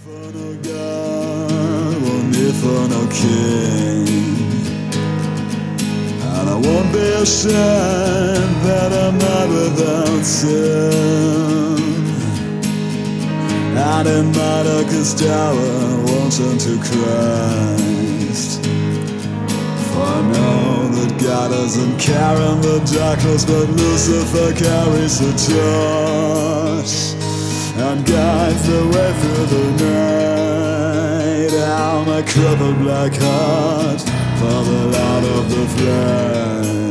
For no God, won't need for no king, and I won't be ashamed that I'm not without sin. And in my darkest hour, won't turn to Christ. For I know that God doesn't care in the darkness, but Lucifer carries the torch and guides the way through the night. How my crippled black heart for the light of the flame.